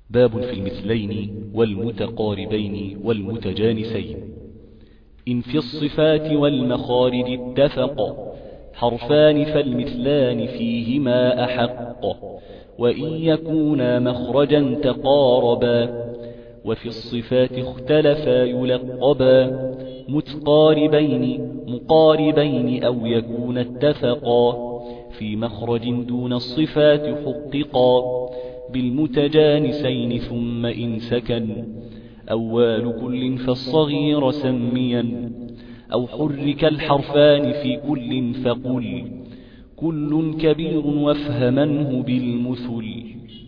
باب في المثلين والمتقاربين والمتجانسين. إن في الصفات والمخارج اتفق حرفان فالمثلان فيهما أحق، وإن يكونا مخرجا تقاربا، وفي الصفات اختلفا يلقبا متقاربين مقاربين أو يكون اتفقا، في مخرج دون الصفات حققا بالمتجانسين. ثم إن سكن أول كل فالصغير سميا، أو حرك الحرفان في كل فقل كل كبير وافهمنه بالمثل.